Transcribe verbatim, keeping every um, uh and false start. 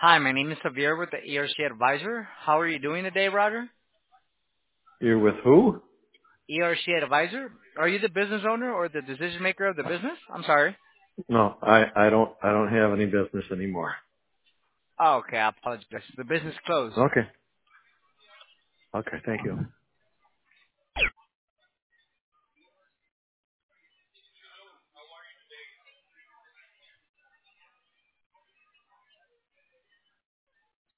Hi, my name is Javier with the E R C Advisor. How are you doing today, Roger? You're with who? E R C Advisor? Are you the business owner or the decision maker of the business? I'm sorry. No, I, I don't, I don't have any business anymore. Oh, okay, I apologize. The business closed. Okay. Okay. Thank you.